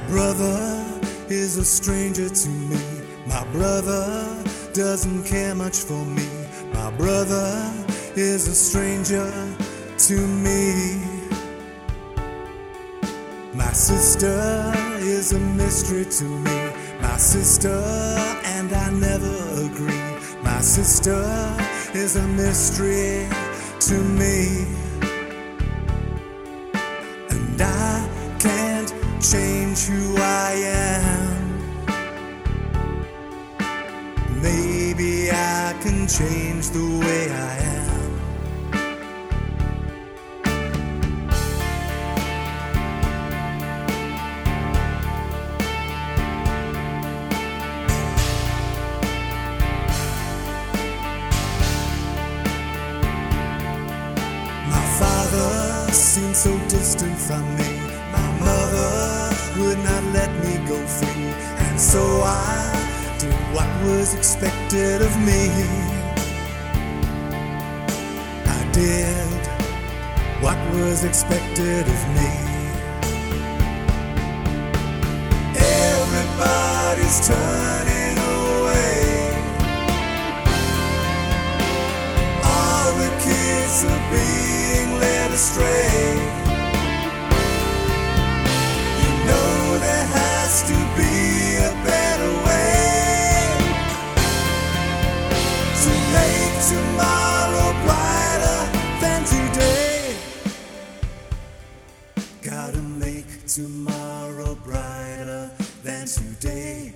brother is a stranger to me. My brother doesn't care much for me. My brother is a stranger to me. My sister is a mystery to me. My sister and I never agree. My sister is a mystery to me. And I can't change who I am. Maybe I can change the way I am. My father seemed so distant from me. My mother would not let me go free. And so I did what was expected of me. I did what was expected of me. Everybody's turning away. All the kids are being led astray. You know there has to be a better way to make tomorrow brighter than today. Gotta make tomorrow brighter than today.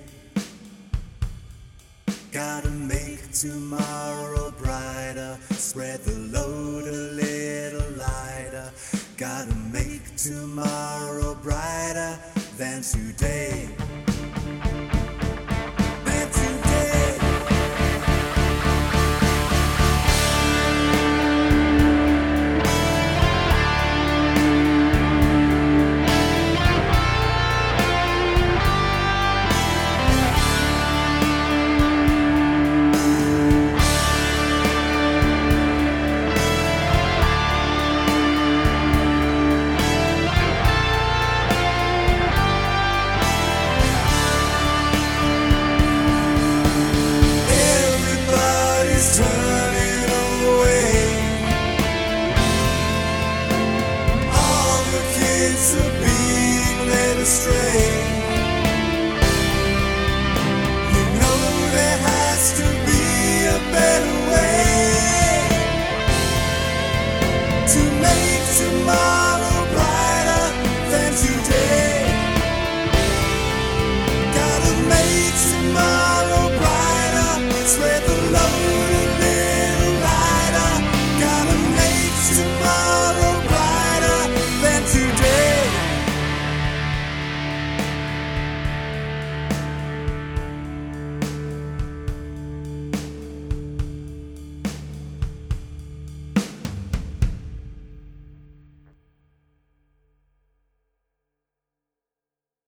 Gotta make tomorrow brighter. Spread the load a little lighter. Gotta make tomorrow brighter than today.